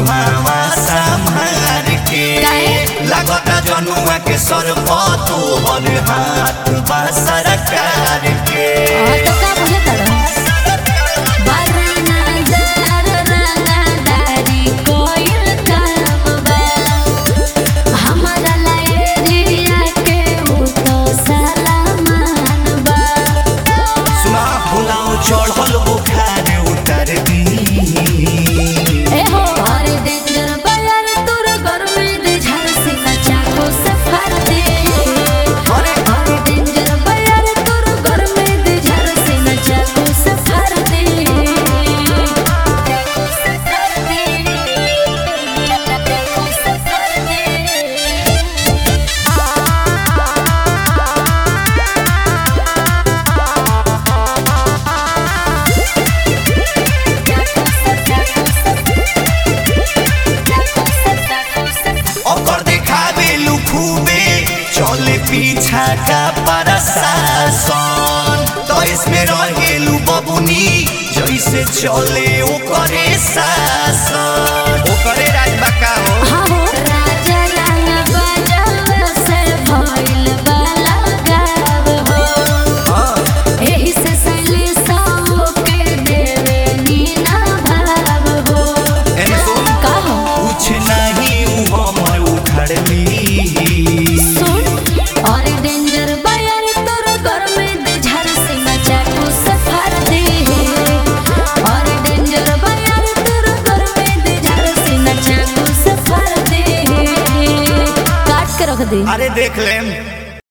मुहावा संभार के लगता जनुआ के सर तू हर हाथ बा सरकार के चढ़ल बुखार उतर दी चले पीछा का प्रशासन तो इसमें रहेलू बबुनी जैसे चले ओकरे शासन ओकरे राजबा का हो राजा रंग बजाव से भइल बाला गाव हो एही से सैली साओ के देवे नीना भाव हो एने सुन कहो कुछ नहीं उ हम उखड़ ली और डेंजर बायर तोर घर में दे झर से मचा को सफर दे और डेंजर बायर तोर घर में दे झर से मचा को सफर दे काट के रख दे अरे देख लें